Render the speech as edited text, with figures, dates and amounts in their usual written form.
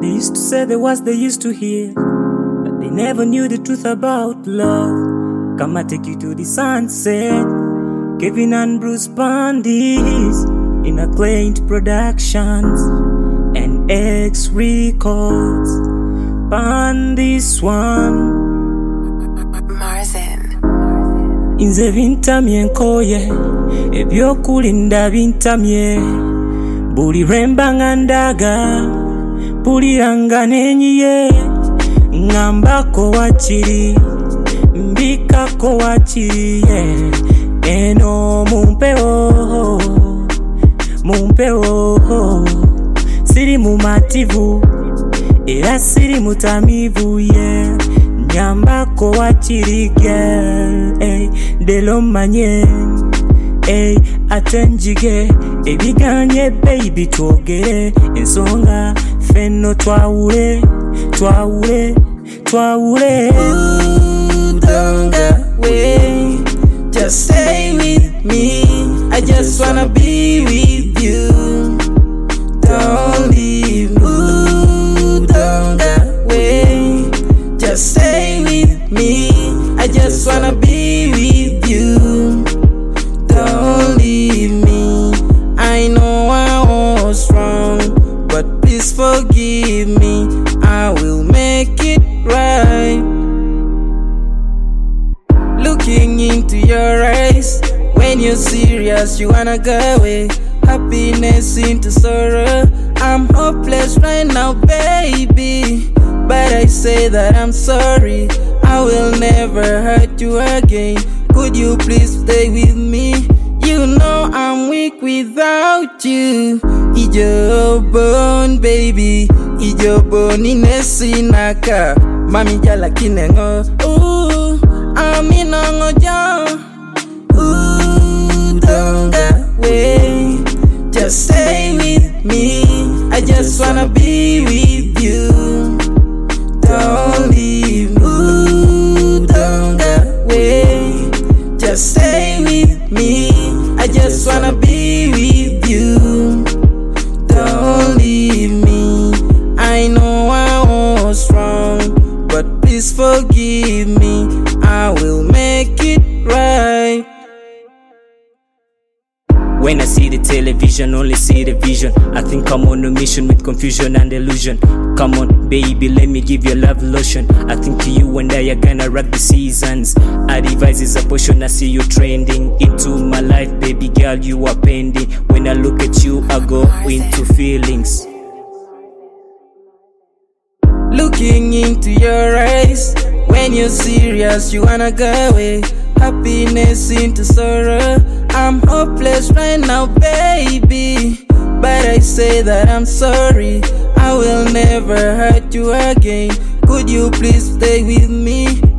They used to say the words they used to hear, but they never knew the truth about love. Come, I take you to the sunset. Kevin and Bruce Pandis in Acclaimed Productions and X Records. Pandis one Marzen. Inze vintamye nkoye ebyokulinda vintamye buli lwemba nga ndaga mpuliranga nenyiye ngambako wakiri mbikako wakiri eno mumpewo siri mumativu era siri mutamivu nyambako wakiri girl delo manye atenjige ebiganye baby twogere ensonga fenno twawule Ooh, don't go away, just stay with me. I just wanna be with you. Don't leave me. Ooh, don't go away, just stay with me. I just wanna be with you. Don't leave me. I know I was wrong, but please forgive me. I will make it right. Looking into your eyes, when you're serious, you wanna go away. Happiness into sorrow. I'm hopeless right now, baby, but I say that I'm sorry. I will never hurt you again. Could you please stay with me? You know I'm weak without you. Ijobon, baby, ijobon inesinaka. Mami jala kinengo. Ooh, aminongo jo. Ooh, don't go away, just stay with me. I just wanna be with you. Don't leave me. Ooh, don't go away, just stay with me. I just wanna be with you. Don't leave me. I know I was wrong, but please forgive me. I will make it right. When I see the television, only see the vision. I think I'm on a mission with confusion and illusion. Come on, baby, let me give you love lotion. I think you and I are gonna rock the seasons. Our device is a potion, I see you trending into my life, baby girl, you are pending. When I look at you, I go into feelings. Looking into your eyes, when you're serious, you wanna go away. Happiness into sorrow. I'm hopeless right now, baby, but I say that I'm sorry. I will never hurt you again. Could you please stay with me?